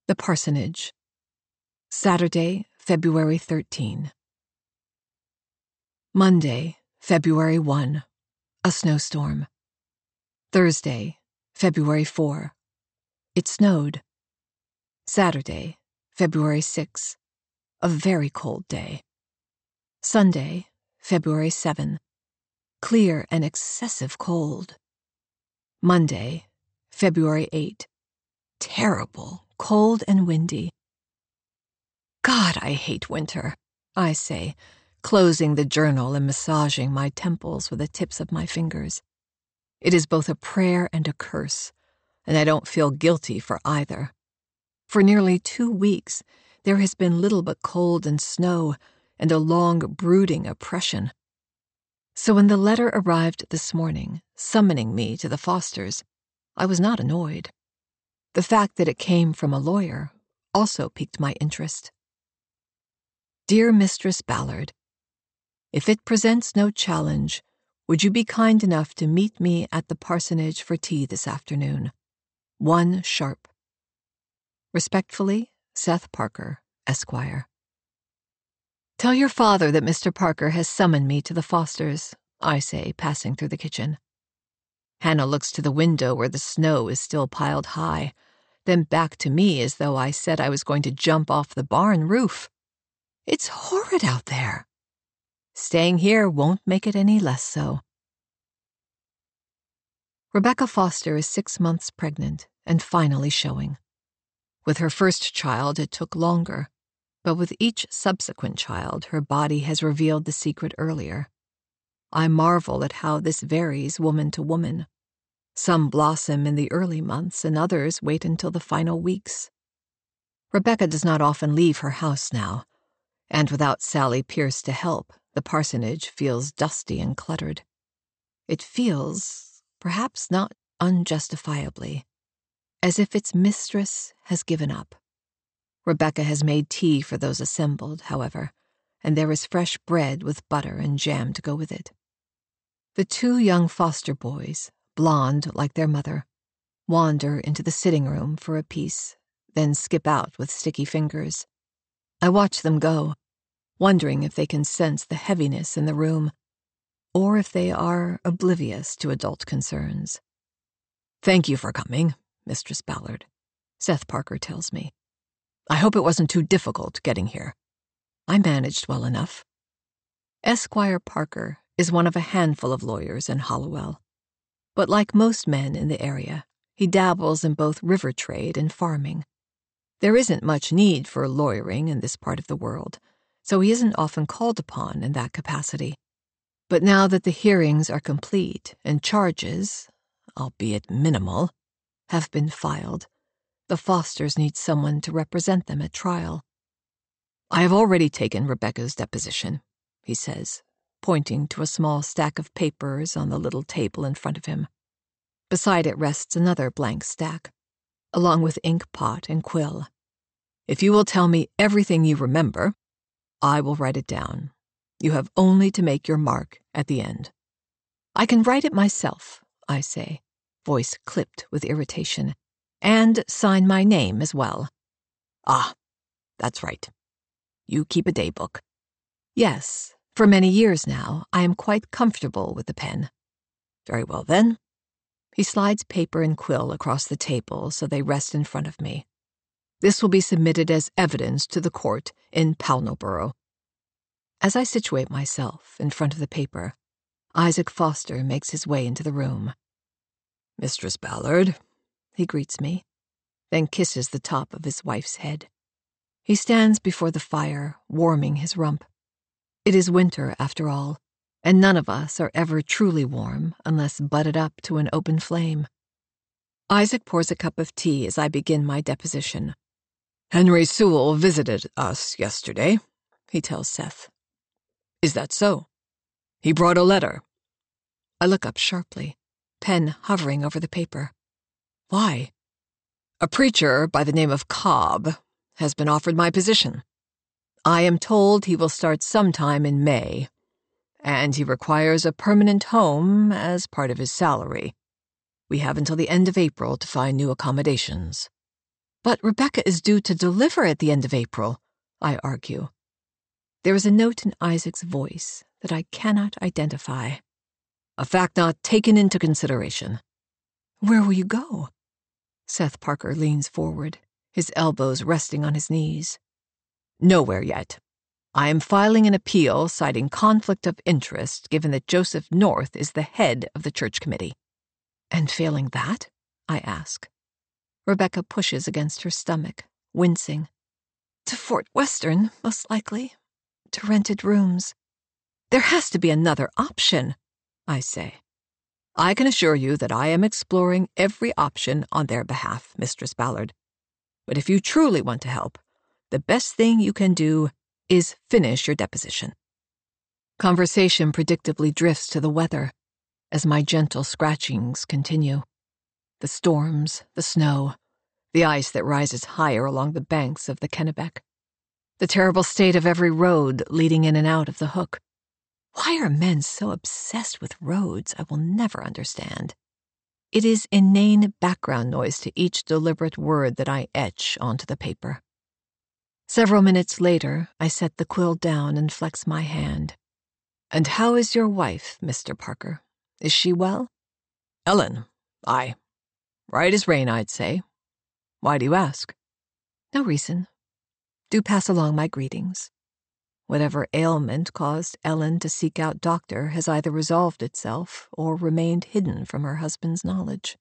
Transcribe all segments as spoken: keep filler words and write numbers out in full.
The Parsonage. Saturday, February thirteenth. Monday, February first. A snowstorm. Thursday, February fourth. It snowed. Saturday, February sixth. A very cold day. Sunday, February seventh. Clear and excessive cold. Monday, February eighth. Terrible, cold and windy. God, I hate winter, I say, closing the journal and massaging my temples with the tips of my fingers. It is both a prayer and a curse, and I don't feel guilty for either. For nearly two weeks, there has been little but cold and snow and a long, brooding oppression. So when the letter arrived this morning, summoning me to the Fosters, I was not annoyed. The fact that it came from a lawyer also piqued my interest. Dear Mistress Ballard, if it presents no challenge, would you be kind enough to meet me at the parsonage for tea this afternoon? One sharp. Respectfully, Seth Parker, Esquire. Tell your father that Mister Parker has summoned me to the Fosters, I say, passing through the kitchen. Hannah looks to the window where the snow is still piled high, then back to me as though I said I was going to jump off the barn roof. It's horrid out there. Staying here won't make it any less so. Rebecca Foster is six months pregnant and finally showing. With her first child, it took longer, but with each subsequent child, her body has revealed the secret earlier. I marvel at how this varies woman to woman. Some blossom in the early months and others wait until the final weeks. Rebecca does not often leave her house now, and without Sally Pierce to help, the parsonage feels dusty and cluttered. It feels, perhaps not unjustifiably, as if its mistress has given up. Rebecca has made tea for those assembled, however, and there is fresh bread with butter and jam to go with it. The two young Foster boys, blonde like their mother, wander into the sitting room for a piece, then skip out with sticky fingers. I watch them go, wondering if they can sense the heaviness in the room, or if they are oblivious to adult concerns. Thank you for coming, Mistress Ballard, Seth Parker tells me. I hope it wasn't too difficult getting here. I managed well enough. Esquire Parker is one of a handful of lawyers in Hollowell. But like most men in the area, he dabbles in both river trade and farming. There isn't much need for lawyering in this part of the world, so he isn't often called upon in that capacity. But now that the hearings are complete and charges, albeit minimal, have been filed, the Fosters need someone to represent them at trial. I have already taken Rebecca's deposition, he says, pointing to a small stack of papers on the little table in front of him. Beside it rests another blank stack, along with ink pot and quill. If you will tell me everything you remember, I will write it down. You have only to make your mark at the end. I can write it myself, I say, voice clipped with irritation, and sign my name as well. Ah, that's right. You keep a daybook. Yes. For many years now, I am quite comfortable with the pen. Very well, then. He slides paper and quill across the table so they rest in front of me. This will be submitted as evidence to the court in Pownallborough. As I situate myself in front of the paper, Isaac Foster makes his way into the room. Mistress Ballard, he greets me, then kisses the top of his wife's head. He stands before the fire, warming his rump. It is winter, after all, and none of us are ever truly warm unless butted up to an open flame. Isaac pours a cup of tea as I begin my deposition. Henry Sewell visited us yesterday, he tells Seth. Is that so? He brought a letter. I look up sharply, pen hovering over the paper. Why? A preacher by the name of Cobb has been offered my position. I am told he will start sometime in May, and he requires a permanent home as part of his salary. We have until the end of April to find new accommodations. But Rebecca is due to deliver at the end of April, I argue. There is a note in Isaac's voice that I cannot identify. A fact not taken into consideration. Where will you go? Seth Parker leans forward, his elbows resting on his knees. Nowhere yet. I am filing an appeal citing conflict of interest given that Joseph North is the head of the church committee. And failing that? I ask. Rebecca pushes against her stomach, wincing. To Fort Western, most likely. To rented rooms. There has to be another option, I say. I can assure you that I am exploring every option on their behalf, Mistress Ballard. But if you truly want to help, the best thing you can do is finish your deposition. Conversation predictably drifts to the weather as my gentle scratchings continue. The storms, the snow, the ice that rises higher along the banks of the Kennebec, the terrible state of every road leading in and out of the Hook. Why are men so obsessed with roads I will never understand. It is inane background noise to each deliberate word that I etch onto the paper. Several minutes later, I set the quill down and flex my hand. And how is your wife, Mister Parker? Is she well? Ellen, aye. Right as rain, I'd say. Why do you ask? No reason. Do pass along my greetings. Whatever ailment caused Ellen to seek out doctor has either resolved itself or remained hidden from her husband's knowledge.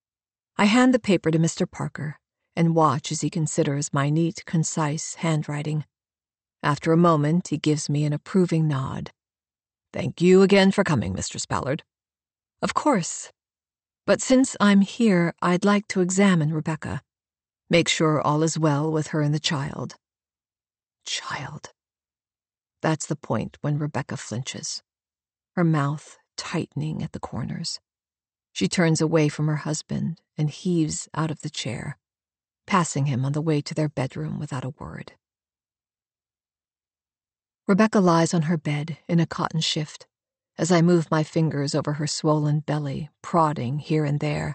I hand the paper to Mister Parker and watch as he considers my neat, concise handwriting. After a moment, he gives me an approving nod. Thank you again for coming, Mistress Ballard. Of course. But since I'm here, I'd like to examine Rebecca. Make sure all is well with her and the child. Child. That's the point when Rebecca flinches, her mouth tightening at the corners. She turns away from her husband and heaves out of the chair, passing him on the way to their bedroom without a word. Rebecca lies on her bed in a cotton shift as I move my fingers over her swollen belly, prodding here and there.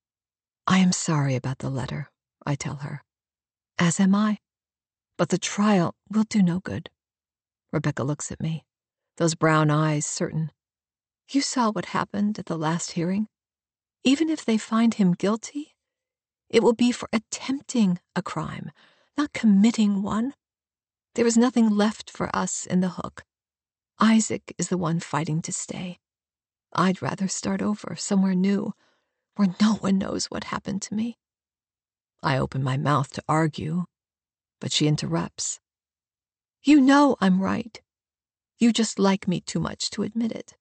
I am sorry about the letter, I tell her. As am I. But the trial will do no good. Rebecca looks at me, those brown eyes certain. You saw what happened at the last hearing. Even if they find him guilty, it will be for attempting a crime, not committing one. There is nothing left for us in the Hook. Isaac is the one fighting to stay. I'd rather start over somewhere new, where no one knows what happened to me. I open my mouth to argue, but she interrupts. You know I'm right. You just like me too much to admit it.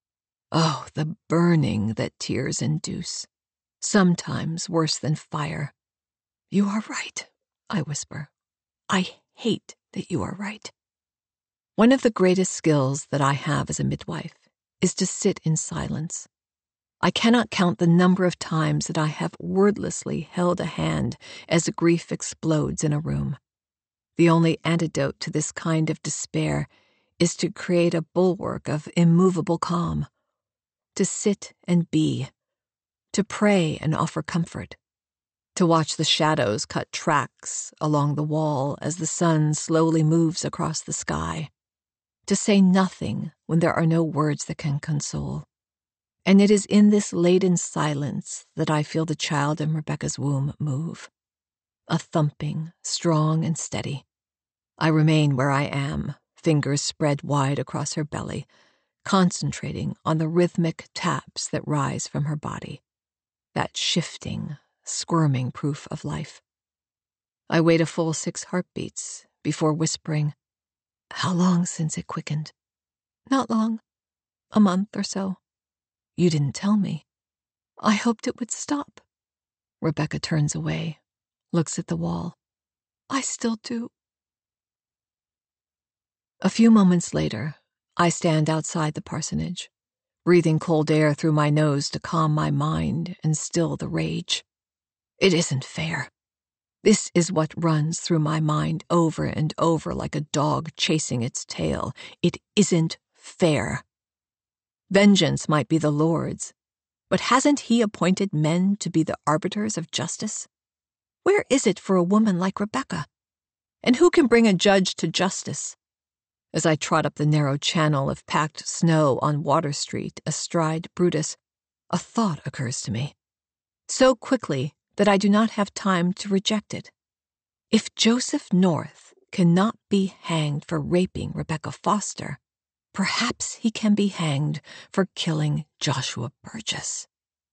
Oh, the burning that tears induce, sometimes worse than fire. You are right, I whisper. I hate that you are right. One of the greatest skills that I have as a midwife is to sit in silence. I cannot count the number of times that I have wordlessly held a hand as grief explodes in a room. The only antidote to this kind of despair is to create a bulwark of immovable calm, to sit and be, to pray and offer comfort, to watch the shadows cut tracks along the wall as the sun slowly moves across the sky, to say nothing when there are no words that can console. And it is in this laden silence that I feel the child in Rebecca's womb move. A thumping, strong and steady. I remain where I am, fingers spread wide across her belly, concentrating on the rhythmic taps that rise from her body, that shifting, squirming proof of life. I wait a full six heartbeats before whispering, How long since it quickened? Not long. A month or so. You didn't tell me. I hoped it would stop. Rebecca turns away, looks at the wall. I still do. A few moments later, I stand outside the parsonage, breathing cold air through my nose to calm my mind and still the rage. It isn't fair. This is what runs through my mind over and over like a dog chasing its tail. It isn't fair. Vengeance might be the Lord's, but hasn't he appointed men to be the arbiters of justice? Where is it for a woman like Rebecca? And who can bring a judge to justice? As I trot up the narrow channel of packed snow on Water Street astride Brutus, a thought occurs to me, so quickly that I do not have time to reject it. If Joseph North cannot be hanged for raping Rebecca Foster, perhaps he can be hanged for killing Joshua Burgess.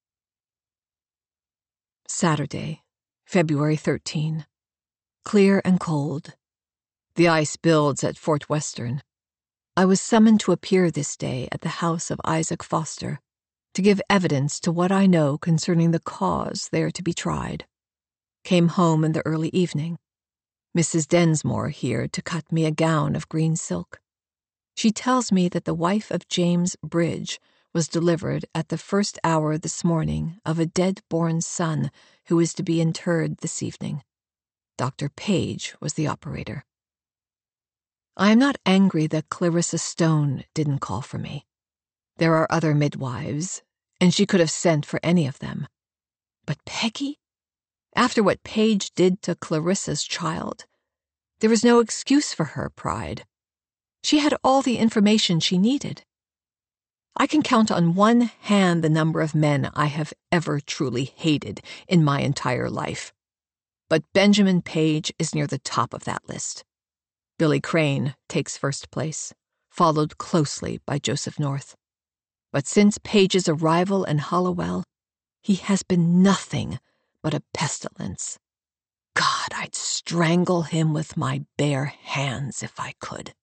Saturday, February thirteenth. Clear and cold. The ice builds at Fort Western. I was summoned to appear this day at the house of Isaac Foster to give evidence to what I know concerning the cause there to be tried. Came home in the early evening. Missus Densmore here to cut me a gown of green silk. She tells me that the wife of James Bridge was delivered at the first hour this morning of a dead-born son who is to be interred this evening. Doctor Page was the operator. I am not angry that Clarissa Stone didn't call for me. There are other midwives, and she could have sent for any of them. But Peggy? After what Page did to Clarissa's child, there was no excuse for her pride. She had all the information she needed. I can count on one hand the number of men I have ever truly hated in my entire life. But Benjamin Page is near the top of that list. Billy Crane takes first place, followed closely by Joseph North. But since Page's arrival in Hollowell, he has been nothing but a pestilence. God, I'd strangle him with my bare hands if I could.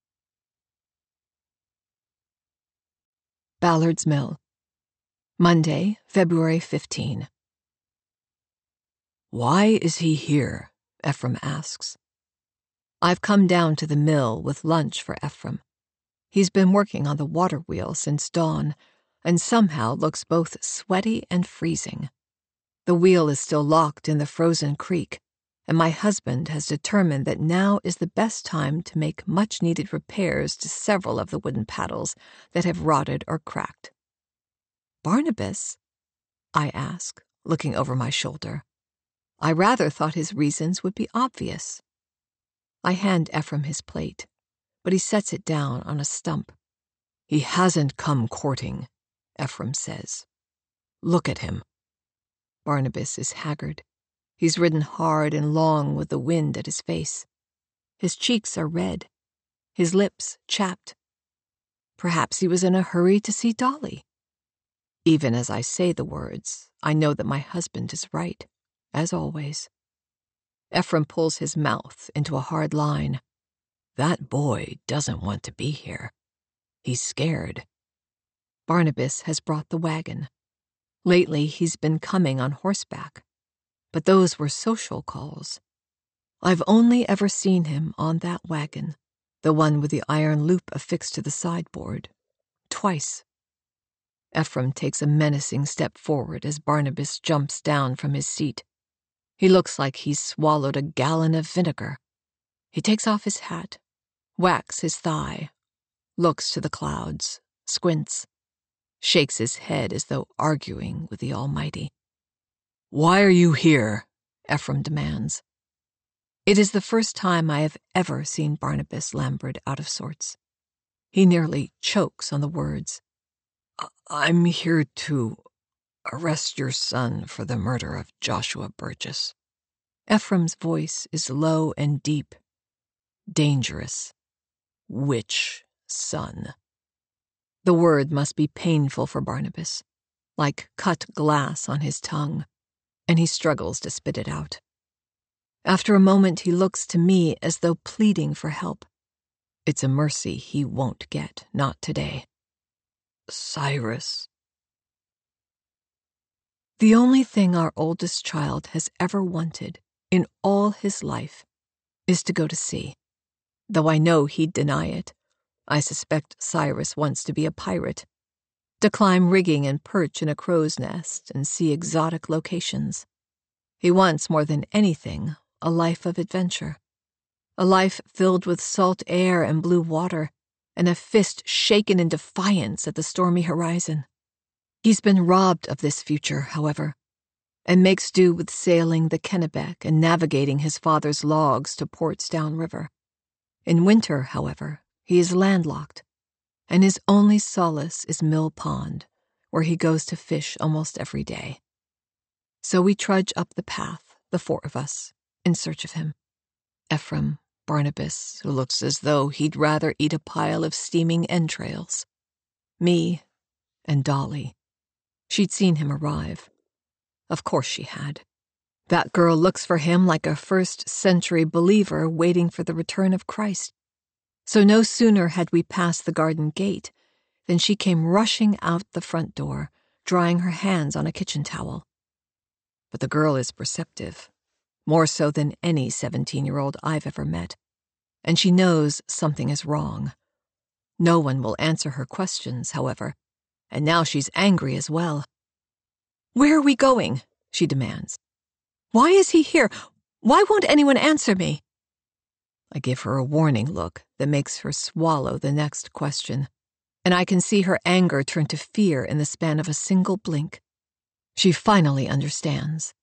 Ballard's Mill, Monday, February fifteenth. Why is he here? Ephraim asks. I've come down to the mill with lunch for Ephraim. He's been working on the water wheel since dawn, and somehow looks both sweaty and freezing. The wheel is still locked in the frozen creek, and my husband has determined that now is the best time to make much-needed repairs to several of the wooden paddles that have rotted or cracked. Barnabas? I ask, looking over my shoulder. I rather thought his reasons would be obvious. I hand Ephraim his plate, but he sets it down on a stump. He hasn't come courting, Ephraim says. Look at him. Barnabas is haggard. He's ridden hard and long with the wind at his face. His cheeks are red, his lips chapped. Perhaps he was in a hurry to see Dolly. Even as I say the words, I know that my husband is right, as always. Ephraim pulls his mouth into a hard line. That boy doesn't want to be here. He's scared. Barnabas has brought the wagon. Lately he's been coming on horseback. But those were social calls. I've only ever seen him on that wagon, the one with the iron loop affixed to the sideboard, twice. Ephraim takes a menacing step forward as Barnabas jumps down from his seat. He looks like he's swallowed a gallon of vinegar. He takes off his hat, whacks his thigh, looks to the clouds, squints, shakes his head as though arguing with the Almighty. Why are you here? Ephraim demands. It is the first time I have ever seen Barnabas Lambert out of sorts. He nearly chokes on the words. I'm here to arrest your son for the murder of Joshua Burgess. Ephraim's voice is low and deep. Dangerous. Which son? The word must be painful for Barnabas, like cut glass on his tongue, and he struggles to spit it out. After a moment, he looks to me as though pleading for help. It's a mercy he won't get, not today. Cyrus. The only thing our oldest child has ever wanted in all his life is to go to sea. Though I know he'd deny it, I suspect Cyrus wants to be a pirate, to climb rigging and perch in a crow's nest and see exotic locations. He wants more than anything a life of adventure, a life filled with salt air and blue water, and a fist shaken in defiance at the stormy horizon. He's been robbed of this future, however. and makes do with sailing the Kennebec and navigating his father's logs to ports downriver. In winter, however, he is landlocked, and his only solace is Mill Pond, where he goes to fish almost every day. So we trudge up the path, the four of us, in search of him. Ephraim, Barnabas, who looks as though he'd rather eat a pile of steaming entrails. Me, and Dolly. She'd seen him arrive. Of course she had. That girl looks for him like a first-century believer waiting for the return of Christ. So no sooner had we passed the garden gate than she came rushing out the front door, drying her hands on a kitchen towel. But the girl is perceptive, more so than any seventeen-year-old I've ever met, and she knows something is wrong. No one will answer her questions, however, and now she's angry as well. "Where are we going?" she demands. "Why is he here? Why won't anyone answer me?" I give her a warning look that makes her swallow the next question, and I can see her anger turn to fear in the span of a single blink. She finally understands.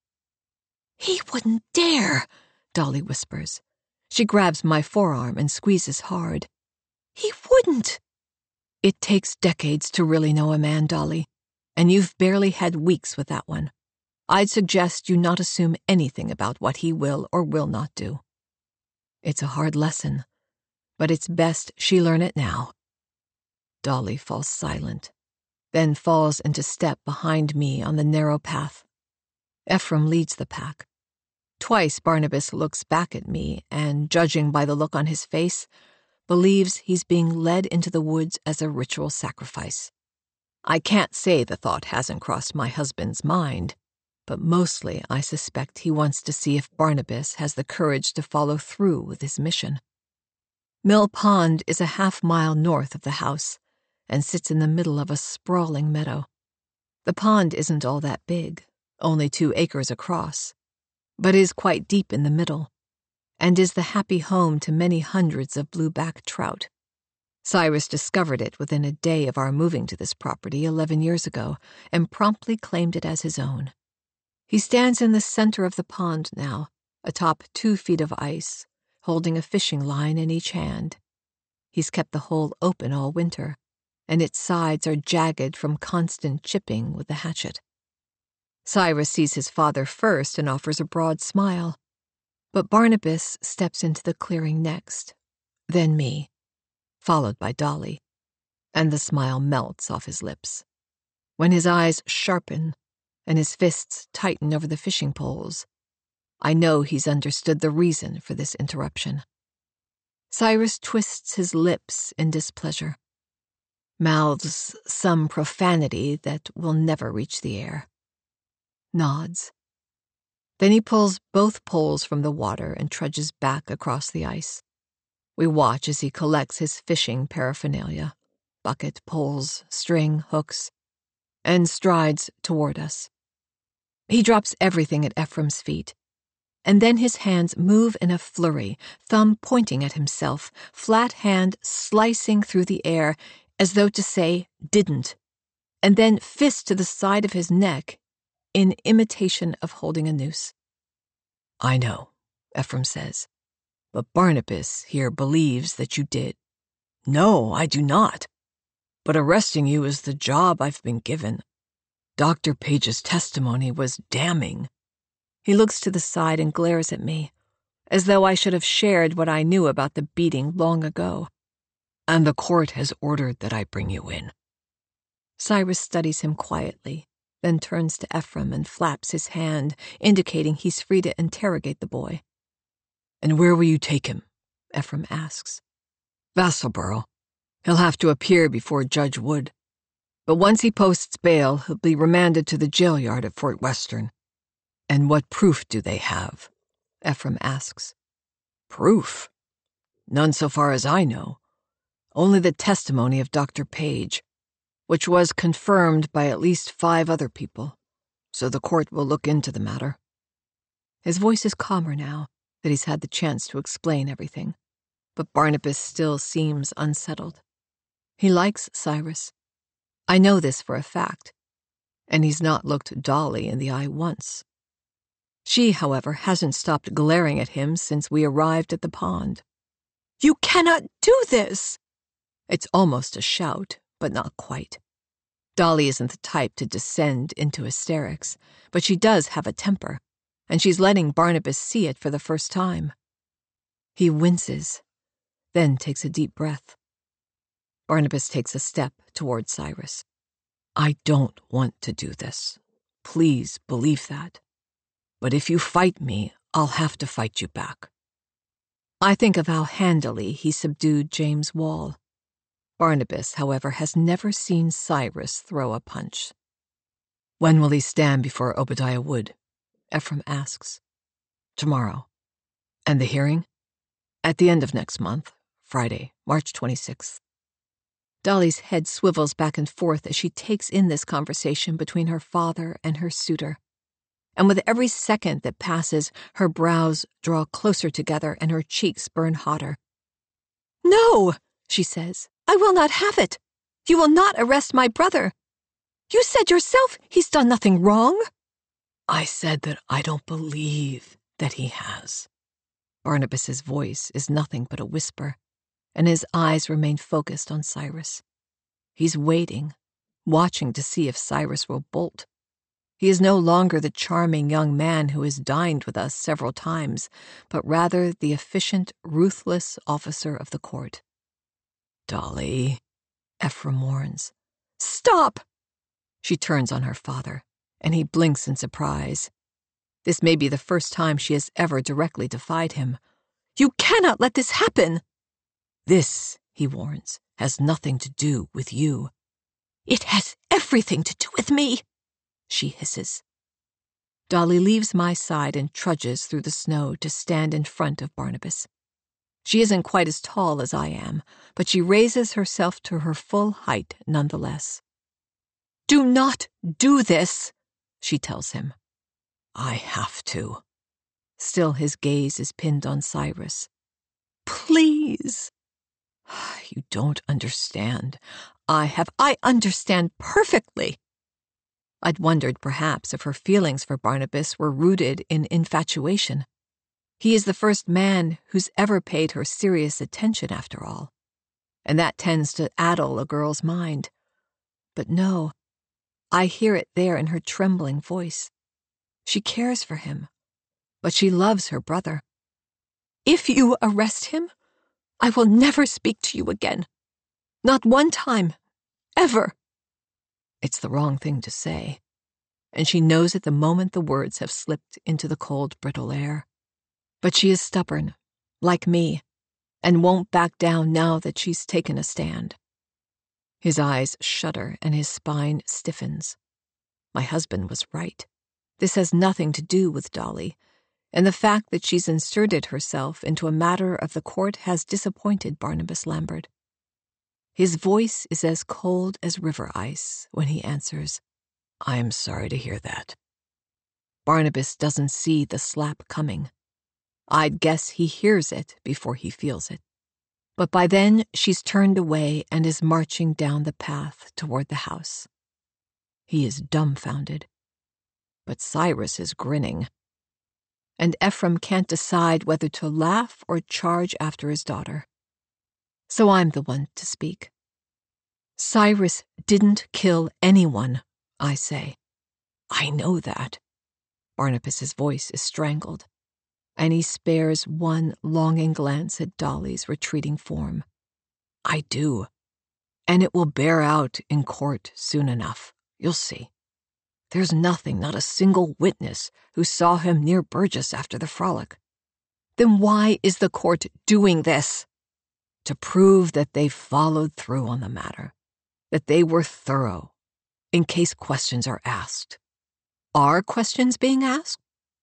"He wouldn't dare," Dolly whispers. She grabs my forearm and squeezes hard. "He wouldn't." It takes decades to really know a man, Dolly, and you've barely had weeks with that one. I'd suggest you not assume anything about what he will or will not do. It's a hard lesson, but it's best she learn it now. Dolly falls silent, then falls into step behind me on the narrow path. Ephraim leads the pack. Twice Barnabas looks back at me and, judging by the look on his face, believes he's being led into the woods as a ritual sacrifice. I can't say the thought hasn't crossed my husband's mind, but mostly I suspect he wants to see if Barnabas has the courage to follow through with his mission. Mill Pond is a half mile north of the house and sits in the middle of a sprawling meadow. The pond isn't all that big, only two acres across, but is quite deep in the middle, and is the happy home to many hundreds of blueback trout. Cyrus discovered it within a day of our moving to this property eleven years ago and promptly claimed it as his own. He stands in the center of the pond now, atop two feet of ice, holding a fishing line in each hand. He's kept the hole open all winter, and its sides are jagged from constant chipping with the hatchet. Cyrus sees his father first and offers a broad smile, but Barnabas steps into the clearing next, then me, followed by Dolly, and the smile melts off his lips. When his eyes sharpen and his fists tighten over the fishing poles, I know he's understood the reason for this interruption. Cyrus twists his lips in displeasure, mouths some profanity that will never reach the air, nods. Then he pulls both poles from the water and trudges back across the ice. We watch as he collects his fishing paraphernalia, bucket, poles, string, hooks, and strides toward us. He drops everything at Ephraim's feet, and then his hands move in a flurry, thumb pointing at himself, flat hand slicing through the air as though to say, "didn't," and then fist to the side of his neck in imitation of holding a noose. "I know," Ephraim says, "but Barnabas here believes that you did." "No, I do not. But arresting you is the job I've been given. Doctor Page's testimony was damning." He looks to the side and glares at me, as though I should have shared what I knew about the beating long ago. "And the court has ordered that I bring you in." Cyrus studies him quietly, then turns to Ephraim and flaps his hand, indicating he's free to interrogate the boy. "And where will you take him?" Ephraim asks. "Vassalboro. He'll have to appear before Judge Wood. But once he posts bail, he'll be remanded to the jail yard at Fort Western." "And what proof do they have?" Ephraim asks. "Proof? None so far as I know. Only the testimony of Doctor Page, which was confirmed by at least five other people, so the court will look into the matter." His voice is calmer now that he's had the chance to explain everything, but Barnabas still seems unsettled. He likes Cyrus. I know this for a fact, and he's not looked Dolly in the eye once She, however, hasn't stopped glaring at him since we arrived at the pond. "You cannot do this!" It's almost a shout, but not quite. Dolly isn't the type to descend into hysterics, but she does have a temper, and she's letting Barnabas see it for the first time. He winces, then takes a deep breath. Barnabas takes a step toward Cyrus. "I don't want to do this. Please believe that. But if you fight me, I'll have to fight you back." I think of how handily he subdued James Wall. Barnabas, however, has never seen Cyrus throw a punch. "When will he stand before Obadiah Wood?" Ephraim asks. "Tomorrow." "And the hearing?" "At the end of next month, Friday, March twenty-sixth. Dolly's head swivels back and forth as she takes in this conversation between her father and her suitor. And with every second that passes, her brows draw closer together and her cheeks burn hotter. "No," she says, "I will not have it. You will not arrest my brother. You said yourself he's done nothing wrong." "I said that I don't believe that he has." Barnabas's voice is nothing but a whisper, and his eyes remain focused on Cyrus. He's waiting, watching to see if Cyrus will bolt. He is no longer the charming young man who has dined with us several times, but rather the efficient, ruthless officer of the court. "Dolly," Ephraim warns. "Stop!" She turns on her father, and he blinks in surprise. This may be the first time she has ever directly defied him. "You cannot let this happen!" "This," he warns, "has nothing to do with you." "It has everything to do with me," she hisses. Dolly leaves my side and trudges through the snow to stand in front of Barnabas. She isn't quite as tall as I am, but she raises herself to her full height nonetheless. "Do not do this," she tells him. "I have to." Still his gaze is pinned on Cyrus. "Please." "You don't understand. I have. I understand perfectly." I'd wondered perhaps if her feelings for Barnabas were rooted in infatuation. He is the first man who's ever paid her serious attention after all, and that tends to addle a girl's mind. But no, I hear it there in her trembling voice. She cares for him, but she loves her brother. "If you arrest him, I will never speak to you again. Not one time, ever." It's the wrong thing to say, and she knows it the moment the words have slipped into the cold, brittle air. But she is stubborn, like me, and won't back down now that she's taken a stand. His eyes shudder and his spine stiffens. My husband was right. This has nothing to do with Dolly, and the fact that she's inserted herself into a matter of the court has disappointed Barnabas Lambert. His voice is as cold as river ice when he answers, "I'm sorry to hear that." Barnabas doesn't see the slap coming. I'd guess he hears it before he feels it. But by then, she's turned away and is marching down the path toward the house. He is dumbfounded. But Cyrus is grinning. And Ephraim can't decide whether to laugh or charge after his daughter. So I'm the one to speak. "Cyrus didn't kill anyone," I say. "I know that." Barnabas's voice is strangled, and he spares one longing glance at Dolly's retreating form. "I do, and it will bear out in court soon enough. You'll see. There's nothing, not a single witness, who saw him near Burgess after the frolic." "Then why is the court doing this?" "To prove that they followed through on the matter, that they were thorough, in case questions are asked." "Are questions being asked?"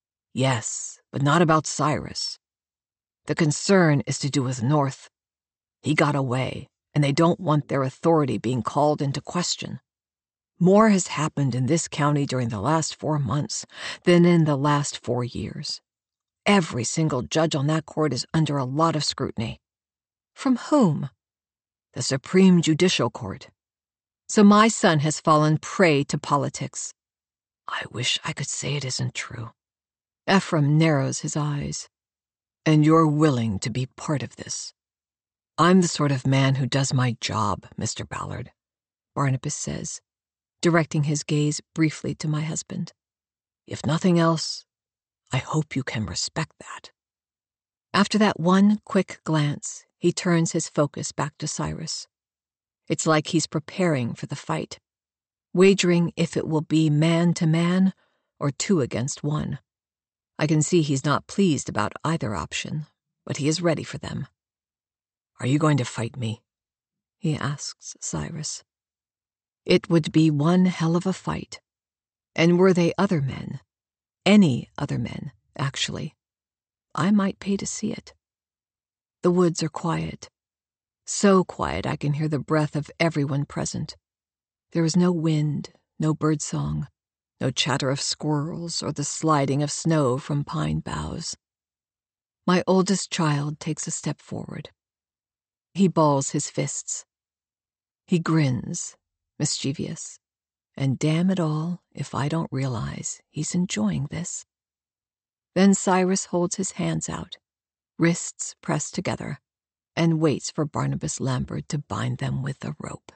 "Yes, but not about Cyrus. The concern is to do with North. He got away, and they don't want their authority being called into question. More has happened in this county during the last four months than in the last four years. Every single judge on that court is under a lot of scrutiny." "From whom?" "The Supreme Judicial Court." "So my son has fallen prey to politics." "I wish I could say it isn't true. Ephraim narrows his eyes. And you're willing to be part of this. I'm the sort of man who does my job, Mister Ballard, Barnabas says, directing his gaze briefly to my husband. If nothing else, I hope you can respect that. After that one quick glance, he turns his focus back to Cyrus. It's like he's preparing for the fight, wagering if it will be man to man or two against one. I can see he's not pleased about either option, but he is ready for them. Are you going to fight me? He asks Cyrus. It would be one hell of a fight. And were they other men, any other men, actually, I might pay to see it. The woods are quiet. So quiet I can hear the breath of everyone present. There is no wind, no birdsong, no chatter of squirrels or the sliding of snow from pine boughs. My oldest child takes a step forward. He balls his fists. He grins, mischievous, and damn it all if I don't realize he's enjoying this. Then Cyrus holds his hands out, wrists pressed together, and waits for Barnabas Lambert to bind them with a rope.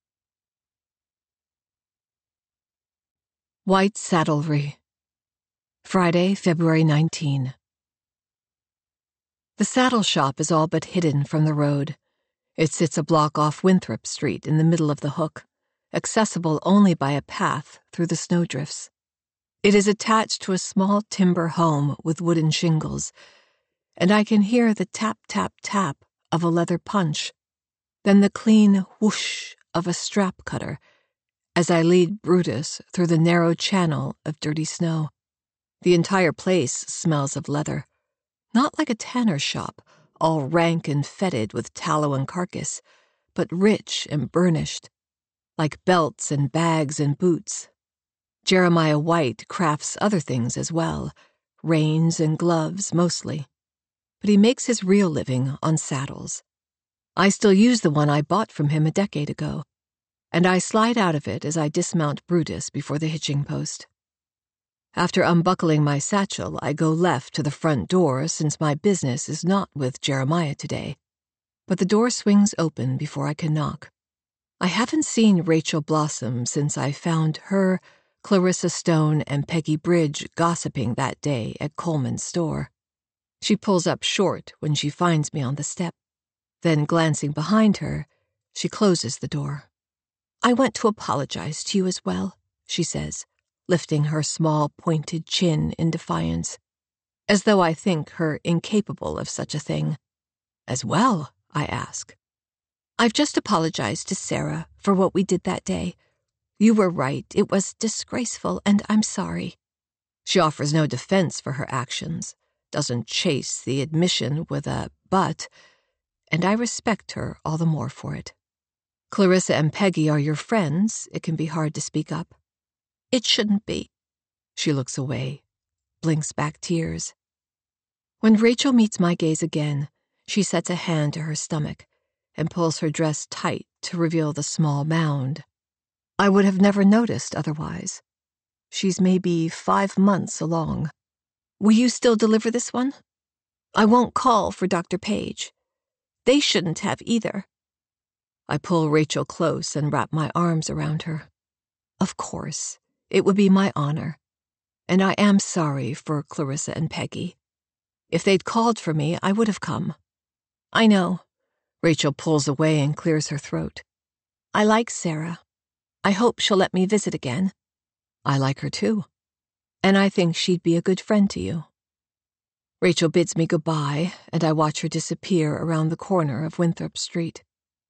White Saddlery, Friday, February nineteenth. The saddle shop is all but hidden from the road. It sits a block off Winthrop Street in the middle of the Hook, accessible only by a path through the snowdrifts. It is attached to a small timber home with wooden shingles, and I can hear the tap-tap-tap of a leather punch, then the clean whoosh of a strap cutter as I lead Brutus through the narrow channel of dirty snow. The entire place smells of leather, not like a tanner's shop, all rank and fetid with tallow and carcass, but rich and burnished, like belts and bags and boots. Jeremiah White crafts other things as well, reins and gloves mostly, but he makes his real living on saddles. I still use the one I bought from him a decade ago, and I slide out of it as I dismount Brutus before the hitching post. After unbuckling my satchel, I go left to the front door since my business is not with Jeremiah today, but the door swings open before I can knock. I haven't seen Rachel Blossom since I found her, Clarissa Stone, and Peggy Bridge gossiping that day at Coleman's store. She pulls up short when she finds me on the step. Then, glancing behind her, she closes the door. I want to apologize to you as well, she says, lifting her small, pointed chin in defiance, as though I think her incapable of such a thing. As well, I ask. I've just apologized to Sarah for what we did that day. You were right, it was disgraceful, and I'm sorry. She offers no defense for her actions, doesn't chase the admission with a but, and I respect her all the more for it. Clarissa and Peggy are your friends, it can be hard to speak up. It shouldn't be. She looks away, blinks back tears. When Rachel meets my gaze again, she sets a hand to her stomach and pulls her dress tight to reveal the small mound. I would have never noticed otherwise. She's maybe five months along. Will you still deliver this one? I won't call for Doctor Page. They shouldn't have either. I pull Rachel close and wrap my arms around her. Of course, it would be my honor. And I am sorry for Clarissa and Peggy. If they'd called for me, I would have come. I know. Rachel pulls away and clears her throat. I like Sarah. I hope she'll let me visit again. I like her too. And I think she'd be a good friend to you. Rachel bids me goodbye, and I watch her disappear around the corner of Winthrop Street.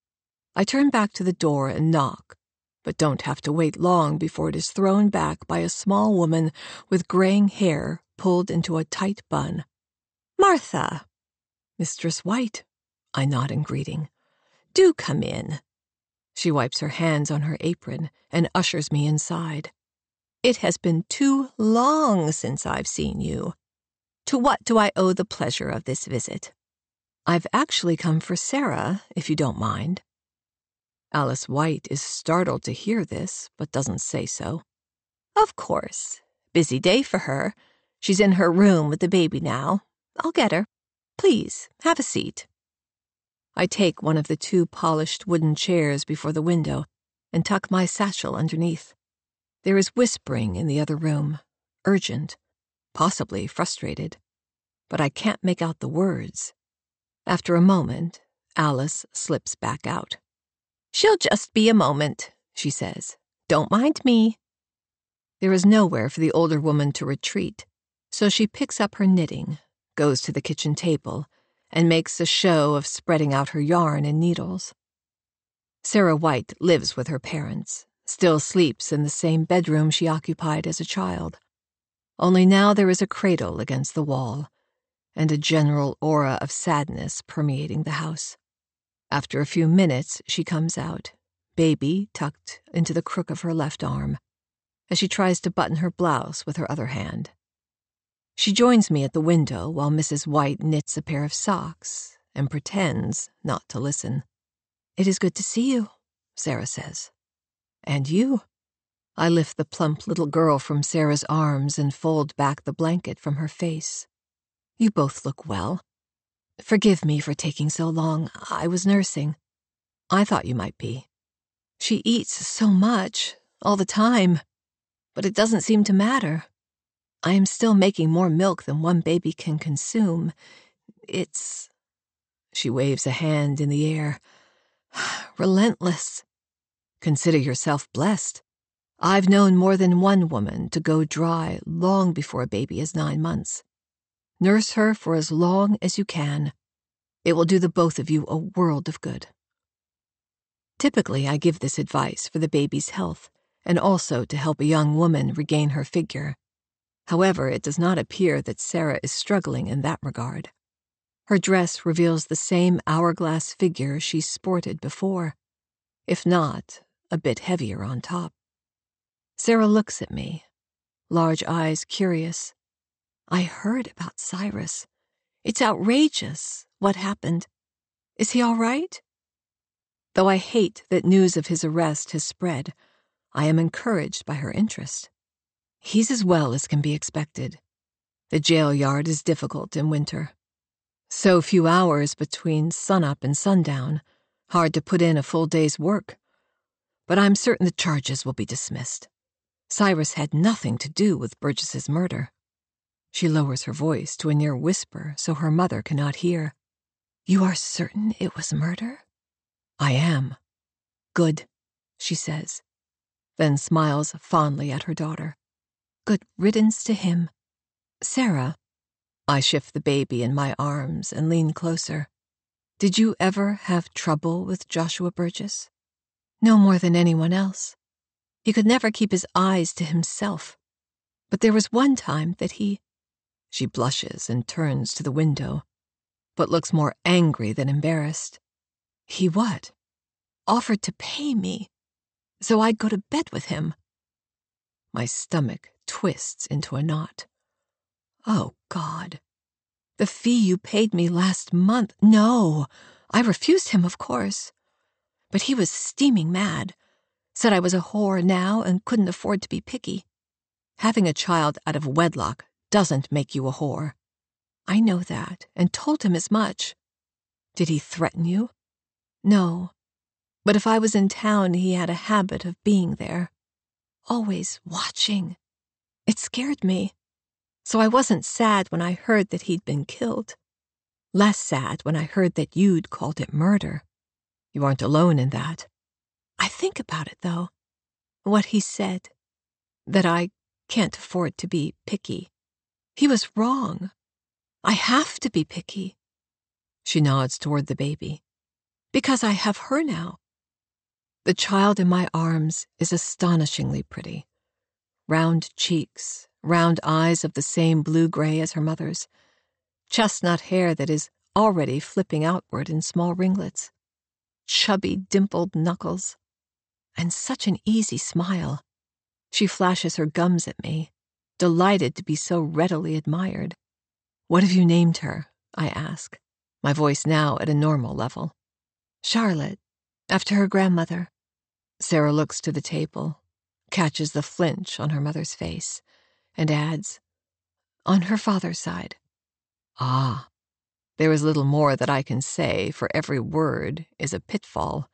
I turn back to the door and knock, but don't have to wait long before it is thrown back by a small woman with graying hair pulled into a tight bun. Martha! Mistress White, I nod in greeting. Do come in. She wipes her hands on her apron and ushers me inside. It has been too long since I've seen you. To what do I owe the pleasure of this visit? I've actually come for Sarah, if you don't mind. Alice White is startled to hear this, but doesn't say so. Of course. Busy day for her. She's in her room with the baby now. I'll get her. Please, have a seat. I take one of the two polished wooden chairs before the window and tuck my satchel underneath. There is whispering in the other room, urgent, possibly frustrated, but I can't make out the words. After a moment, Alice slips back out. She'll just be a moment, she says. Don't mind me. There is nowhere for the older woman to retreat, so she picks up her knitting, goes to the kitchen table, and makes a show of spreading out her yarn and needles. Sarah White lives with her parents, still sleeps in the same bedroom she occupied as a child. Only now there is a cradle against the wall, and a general aura of sadness permeating the house. After a few minutes, she comes out, baby tucked into the crook of her left arm, as she tries to button her blouse with her other hand. She joins me at the window while Missus White knits a pair of socks and pretends not to listen. It is good to see you, Sarah says. And you. I lift the plump little girl from Sarah's arms and fold back the blanket from her face. You both look well. Forgive me for taking so long. I was nursing. I thought you might be. She eats so much, all the time, but it doesn't seem to matter. I am still making more milk than one baby can consume. It's... She waves a hand in the air. Relentless. Consider yourself blessed. I've known more than one woman to go dry long before a baby is nine months. Nurse her for as long as you can. It will do the both of you a world of good. Typically, I give this advice for the baby's health and also to help a young woman regain her figure. However, it does not appear that Sarah is struggling in that regard. Her dress reveals the same hourglass figure she sported before, if not a bit heavier on top. Sarah looks at me, large eyes curious. I heard about Cyrus. It's outrageous what happened. Is he all right? Though I hate that news of his arrest has spread, I am encouraged by her interest. He's as well as can be expected. The jail yard is difficult in winter. So few hours between sunup and sundown, hard to put in a full day's work. But I'm certain the charges will be dismissed. Cyrus had nothing to do with Burgess's murder. She lowers her voice to a near whisper so her mother cannot hear. You are certain it was murder? I am. Good, she says, then smiles fondly at her daughter. Good riddance to him. Sarah, I shift the baby in my arms and lean closer. Did you ever have trouble with Joshua Burgess? No more than anyone else. He could never keep his eyes to himself. But there was one time that he... She blushes and turns to the window, but looks more angry than embarrassed. He what? Offered to pay me, so I'd go to bed with him. My stomach twists into a knot. Oh, God. The fee you paid me last month. No, I refused him, of course. But he was steaming mad. Said I was a whore now and couldn't afford to be picky. Having a child out of wedlock doesn't make you a whore. I know that, and told him as much. Did he threaten you? No. But if I was in town, he had a habit of being there. Always watching. It scared me. So I wasn't sad when I heard that he'd been killed. Less sad when I heard that you'd called it murder. You aren't alone in that. I think about it, though. What he said. That I can't afford to be picky. He was wrong. I have to be picky. She nods toward the baby. Because I have her now. The child in my arms is astonishingly pretty. Round cheeks, round eyes of the same blue-gray as her mother's, chestnut hair that is already flipping outward in small ringlets, chubby, dimpled knuckles, and such an easy smile. She flashes her gums at me, delighted to be so readily admired. What have you named her? I ask, my voice now at a normal level. Charlotte, after her grandmother. Sarah looks to the table, catches the flinch on her mother's face, and adds, On her father's side. Ah, there is little more that I can say, for every word is a pitfall.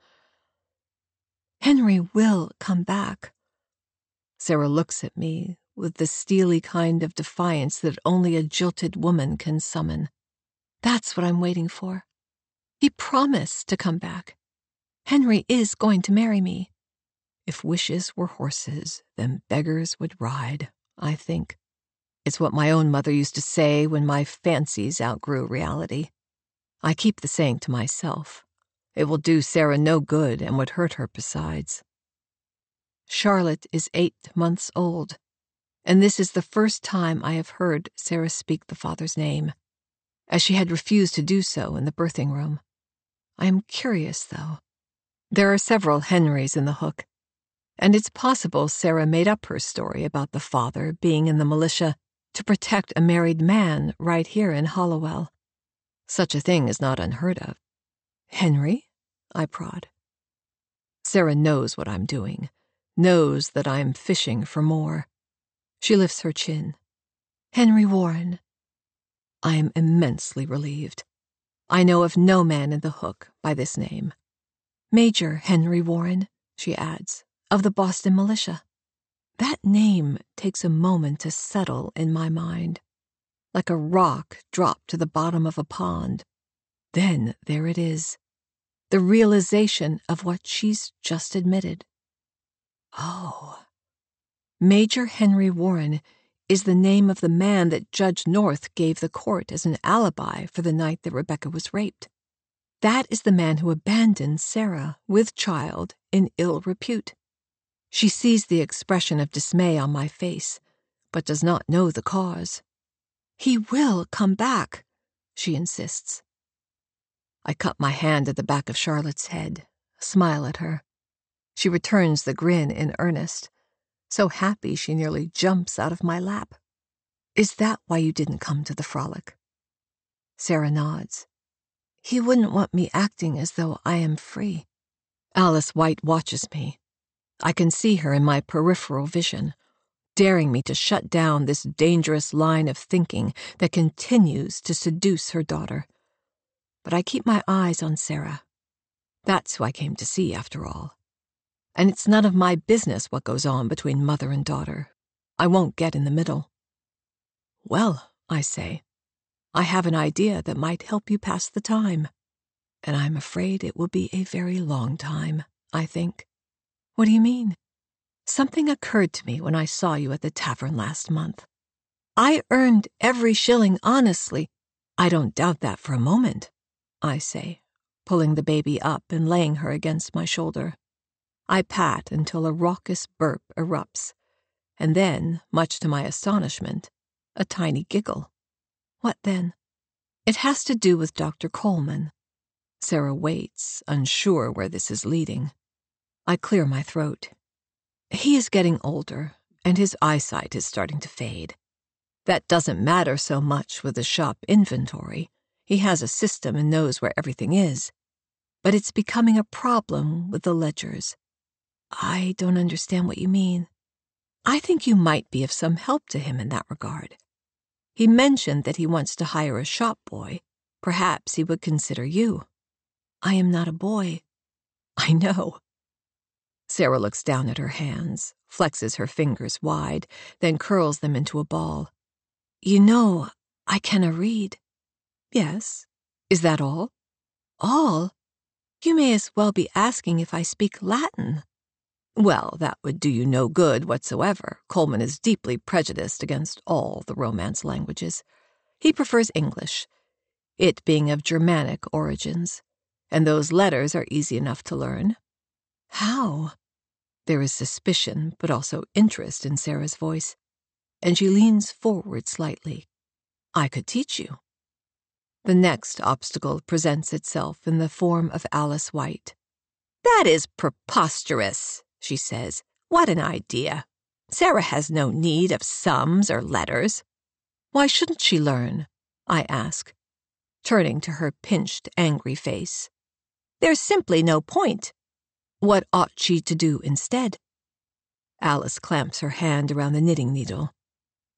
Henry will come back. Sarah looks at me with the steely kind of defiance that only a jilted woman can summon. That's what I'm waiting for. He promised to come back. Henry is going to marry me. If wishes were horses, then beggars would ride, I think. It's what my own mother used to say when my fancies outgrew reality. I keep the saying to myself. It will do Sarah no good and would hurt her besides. Charlotte is eight months old, and this is the first time I have heard Sarah speak the father's name, as she had refused to do so in the birthing room. I am curious, though. There are several Henrys in the Hook, and it's possible Sarah made up her story about the father being in the militia to protect a married man right here in Hollowell. Such a thing is not unheard of. Henry? I prod. Sarah knows what I'm doing, knows that I'm fishing for more. She lifts her chin. Henry Warren. I am immensely relieved. I know of no man in the Hook by this name. Major Henry Warren, she adds, of the Boston Militia. That name takes a moment to settle in my mind, like a rock dropped to the bottom of a pond. Then there it is, the realization of what she's just admitted. Oh, Major Henry Warren is the name of the man that Judge North gave the court as an alibi for the night that Rebecca was raped. That is the man who abandoned Sarah, with child, in ill repute. She sees the expression of dismay on my face, but does not know the cause. He will come back, she insists. I cut my hand at the back of Charlotte's head, smile at her. She returns the grin in earnest, so happy she nearly jumps out of my lap. Is that why you didn't come to the frolic? Sarah nods. He wouldn't want me acting as though I am free. Alice White watches me. I can see her in my peripheral vision, daring me to shut down this dangerous line of thinking that continues to seduce her daughter. But I keep my eyes on Sarah. That's who I came to see, after all. And it's none of my business what goes on between mother and daughter. I won't get in the middle. Well, I say, I have an idea that might help you pass the time. And I'm afraid it will be a very long time, I think. What do you mean? Something occurred to me when I saw you at the tavern last month. I earned every shilling honestly. I don't doubt that for a moment, I say, pulling the baby up and laying her against my shoulder. I pat until a raucous burp erupts, and then, much to my astonishment, a tiny giggle. What then? It has to do with Doctor Coleman. Sarah waits, unsure where this is leading. I clear my throat. He is getting older, and his eyesight is starting to fade. That doesn't matter so much with the shop inventory. He has a system and knows where everything is. But it's becoming a problem with the ledgers. I don't understand what you mean. I think you might be of some help to him in that regard. He mentioned that he wants to hire a shop boy. Perhaps he would consider you. I am not a boy. I know. Sarah looks down at her hands, flexes her fingers wide, then curls them into a ball. You know, I canna read. Yes. Is that all? All? You may as well be asking if I speak Latin. Well, that would do you no good whatsoever. Coleman is deeply prejudiced against all the Romance languages. He prefers English, it being of Germanic origins, and those letters are easy enough to learn. How? There is suspicion, but also interest in Sarah's voice, and she leans forward slightly. I could teach you. The next obstacle presents itself in the form of Alice White. That is preposterous, she says. What an idea. Sarah has no need of sums or letters. Why shouldn't she learn? I ask, turning to her pinched, angry face. There's simply no point. What ought she to do instead? Alice clamps her hand around the knitting needle.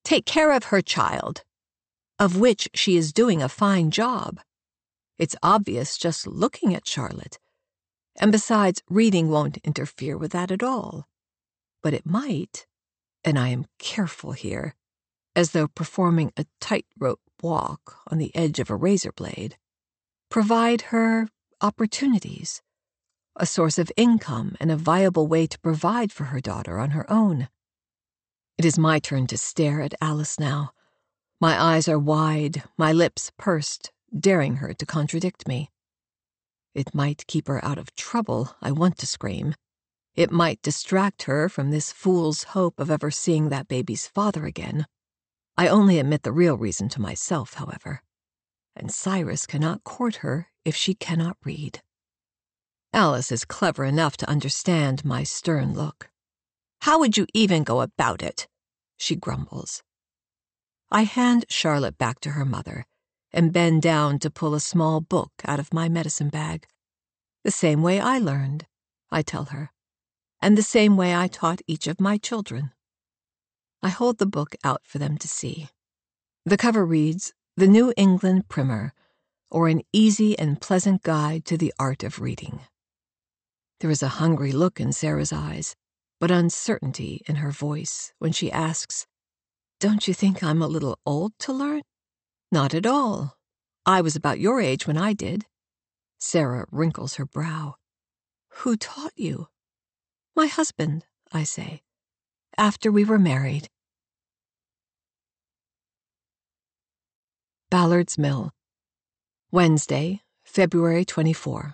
take care of her child, of which she is doing a fine job. It's obvious just looking at Charlotte. And besides, reading won't interfere with that at all. But it might, and I am careful here, as though performing a tightrope walk on the edge of a razor blade, provide her opportunities, a source of income and a viable way to provide for her daughter on her own. It is my turn to stare at Alice now. My eyes are wide, my lips pursed, daring her to contradict me. It might keep her out of trouble, I want to scream. It might distract her from this fool's hope of ever seeing that baby's father again. I only admit the real reason to myself, however. And Cyrus cannot court her if she cannot read. Alice is clever enough to understand my stern look. "How would you even go about it?" she grumbles. I hand Charlotte back to her mother and bend down to pull a small book out of my medicine bag. The same way I learned, I tell her, and the same way I taught each of my children. I hold the book out for them to see. The cover reads, "The New England Primer, or an easy and pleasant guide to the art of reading." There is a hungry look in Sarah's eyes, but uncertainty in her voice when she asks, "Don't you think I'm a little old to learn?" "Not at all. I was about your age when I did." Sarah wrinkles her brow. "Who taught you?" "My husband," I say, "after we were married." Ballard's Mill, Wednesday, February twenty-fourth.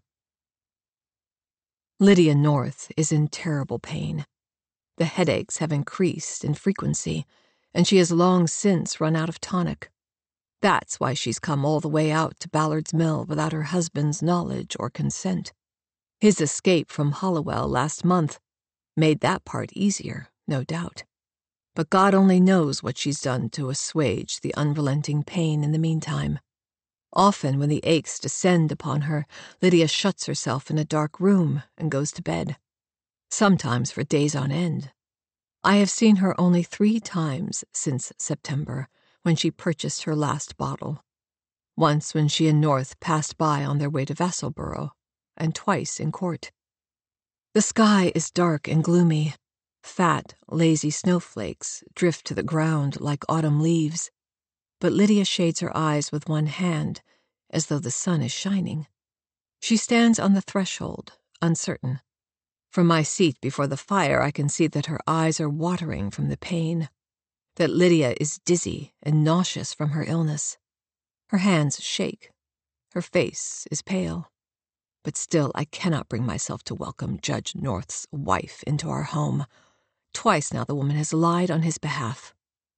Lydia North is in terrible pain. The headaches have increased in frequency, and she has long since run out of tonic. That's why she's come all the way out to Ballard's Mill without her husband's knowledge or consent. His escape from Hollowell last month made that part easier, no doubt. But God only knows what she's done to assuage the unrelenting pain in the meantime. Often when the aches descend upon her, Lydia shuts herself in a dark room and goes to bed. Sometimes for days on end. I have seen her only three times since September, when she purchased her last bottle. Once when she and North passed by on their way to Vassalborough, and twice in court. The sky is dark and gloomy. Fat, lazy snowflakes drift to the ground like autumn leaves. But Lydia shades her eyes with one hand, as though the sun is shining. She stands on the threshold, uncertain. From my seat before the fire, I can see that her eyes are watering from the pain, that Lydia is dizzy and nauseous from her illness. Her hands shake. Her face is pale. But still I cannot bring myself to welcome Judge North's wife into our home. Twice now the woman has lied on his behalf.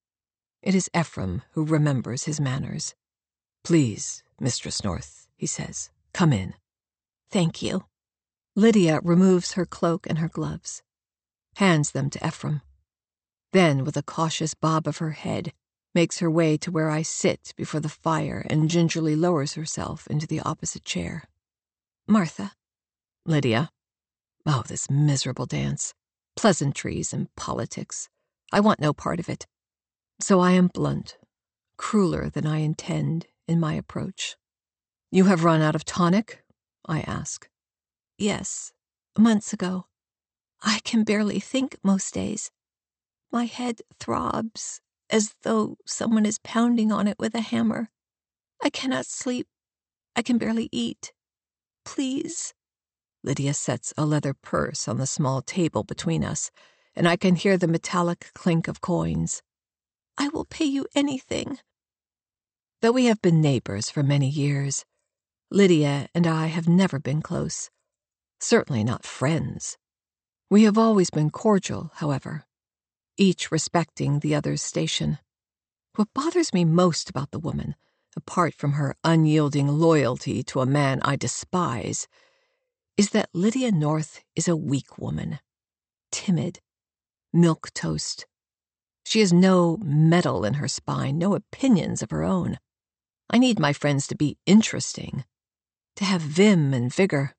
It is Ephraim who remembers his manners. "Please, Mistress North," he says, "come in." "Thank you." Lydia removes her cloak and her gloves, hands them to Ephraim. Then, with a cautious bob of her head, makes her way to where I sit before the fire and gingerly lowers herself into the opposite chair. "Martha." "Lydia." Oh, this miserable dance. Pleasantries and politics. I want no part of it. So I am blunt, crueler than I intend in my approach. "You have run out of tonic?" I ask. "Yes, months ago. I can barely think most days. My head throbs as though someone is pounding on it with a hammer. I cannot sleep. I can barely eat. Please." Lydia sets a leather purse on the small table between us, and I can hear the metallic clink of coins. "I will pay you anything." Though we have been neighbors for many years, Lydia and I have never been close. Certainly not friends. We have always been cordial, however, each respecting the other's station. What bothers me most about the woman, apart from her unyielding loyalty to a man I despise, is that Lydia North is a weak woman, timid, milquetoast. She has no metal in her spine, no opinions of her own. I need my friends to be interesting, to have vim and vigor.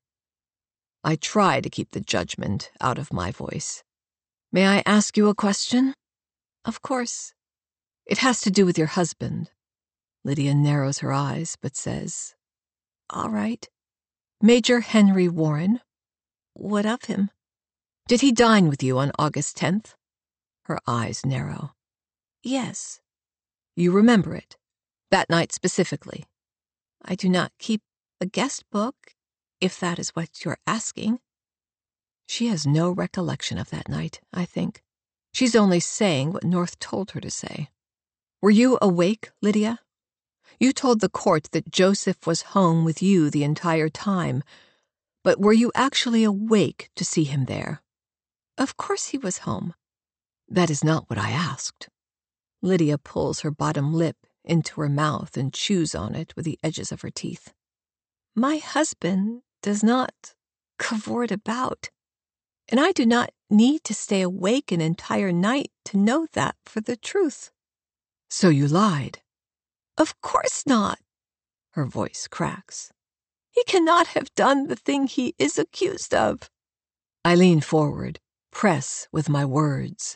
I try to keep the judgment out of my voice. "May I ask you a question?" "Of course." It has to do with your husband. Lydia narrows her eyes, but says, All right. Major Henry Warren. What of him? Did he dine with you on August tenth? Her eyes narrow. Yes. You remember it? That night specifically? I do not keep a guest book, if that is what you're asking. She has no recollection of that night, I think. She's only saying what North told her to say. Were you awake, Lydia? You told the court that Joseph was home with you the entire time, but were you actually awake to see him there? Of course he was home. That is not what I asked. Lydia pulls her bottom lip into her mouth and chews on it with the edges of her teeth. My husband does not cavort about, and I do not need to stay awake an entire night to know that for the truth. So you lied? Of course not. Her voice cracks. He cannot have done the thing he is accused of. I lean forward, press with my words.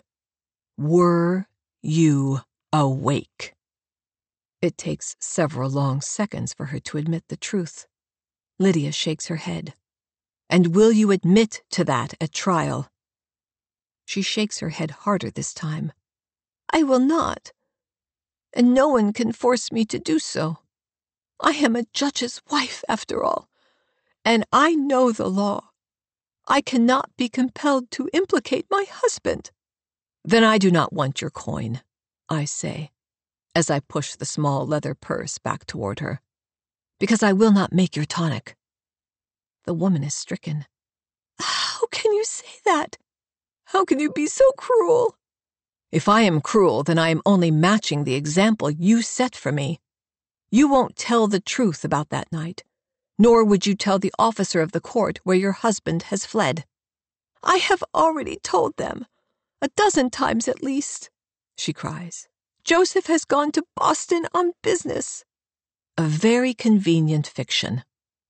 Were you awake? It takes several long seconds for her to admit the truth. Lydia shakes her head. And will you admit to that at trial? She shakes her head harder this time. I will not. And no one can force me to do so. I am a judge's wife, after all, and I know the law. I cannot be compelled to implicate my husband. Then I do not want your coin, I say, as I push the small leather purse back toward her, because I will not make your tonic. The woman is stricken. How can you say that? How can you be so cruel? If I am cruel, then I am only matching the example you set for me. You won't tell the truth about that night, nor would you tell the officer of the court where your husband has fled. I have already told them, a dozen times at least, she cries. Joseph has gone to Boston on business. A very convenient fiction.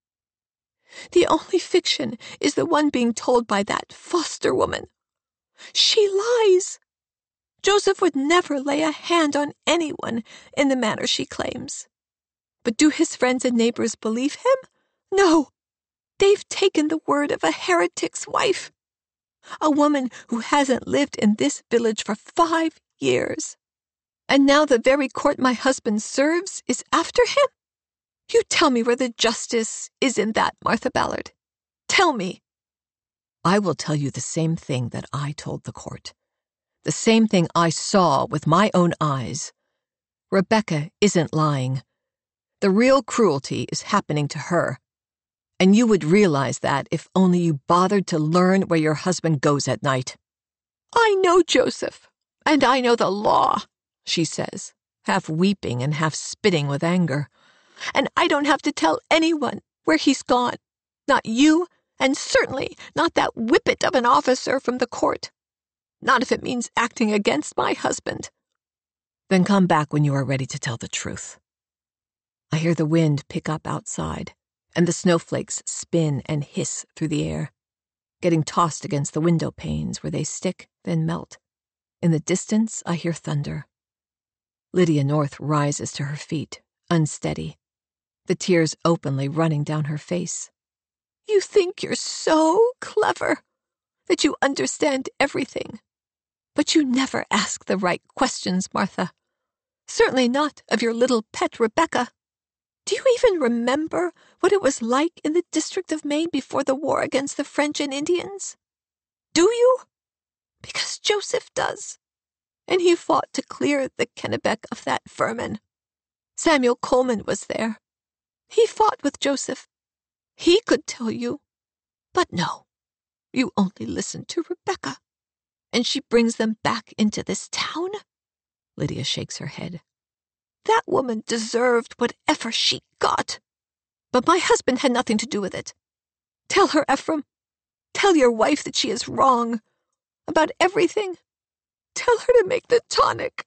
The only fiction is the one being told by that foster woman. She lies. Joseph would never lay a hand on anyone in the manner she claims. But do his friends and neighbors believe him? No. They've taken the word of a heretic's wife, a woman who hasn't lived in this village for five years. And now the very court my husband serves is after him? You tell me where the justice is in that, Martha Ballard. Tell me. I will tell you the same thing that I told the court. The same thing I saw with my own eyes. Rebecca isn't lying. The real cruelty is happening to her. And you would realize that if only you bothered to learn where your husband goes at night. I know Joseph, and I know the law, she says, half weeping and half spitting with anger. And I don't have to tell anyone where he's gone. Not you, and certainly not that whippet of an officer from the court. Not if it means acting against my husband. Then come back when you are ready to tell the truth. I hear the wind pick up outside, and the snowflakes spin and hiss through the air, getting tossed against the window panes where they stick, then melt. In the distance, I hear thunder. Lydia North rises to her feet, unsteady, the tears openly running down her face. You think you're so clever, that you understand everything. But you never ask the right questions, Martha. Certainly not of your little pet Rebecca. Do you even remember what it was like in the District of Maine before the war against the French and Indians? Do you? Because Joseph does. And he fought to clear the Kennebec of that vermin. Samuel Coleman was there. He fought with Joseph. He could tell you. But no, you only listen to Rebecca. And she brings them back into this town? Lydia shakes her head. That woman deserved whatever she got. But my husband had nothing to do with it. Tell her, Ephraim. Tell your wife that she is wrong. About everything. Tell her to make the tonic.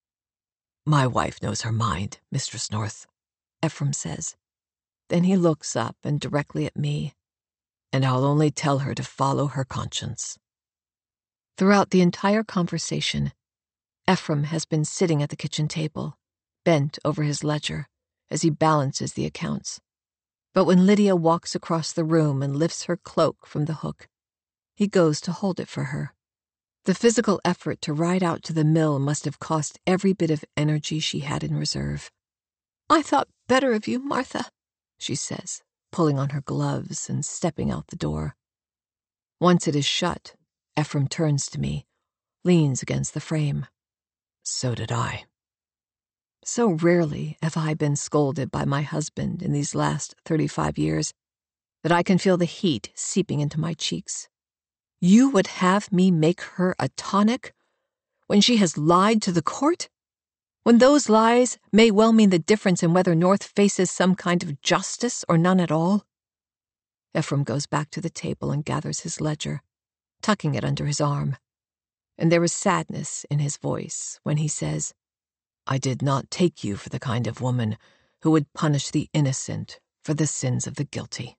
My wife knows her mind, Mistress North, Ephraim says. Then he looks up and directly at me, and I'll only tell her to follow her conscience. Throughout the entire conversation, Ephraim has been sitting at the kitchen table, bent over his ledger, as he balances the accounts. But when Lydia walks across the room and lifts her cloak from the hook, he goes to hold it for her. The physical effort to ride out to the mill must have cost every bit of energy she had in reserve. "I thought better of you, Martha," she says, pulling on her gloves and stepping out the door. Once it is shut, Ephraim turns to me, leans against the frame. "So did I." So rarely have I been scolded by my husband in these last thirty-five years that I can feel the heat seeping into my cheeks. You would have me make her a tonic when she has lied to the court? When those lies may well mean the difference in whether North faces some kind of justice or none at all? Ephraim goes back to the table and gathers his ledger, tucking it under his arm. And there is sadness in his voice when he says, "I did not take you for the kind of woman who would punish the innocent for the sins of the guilty."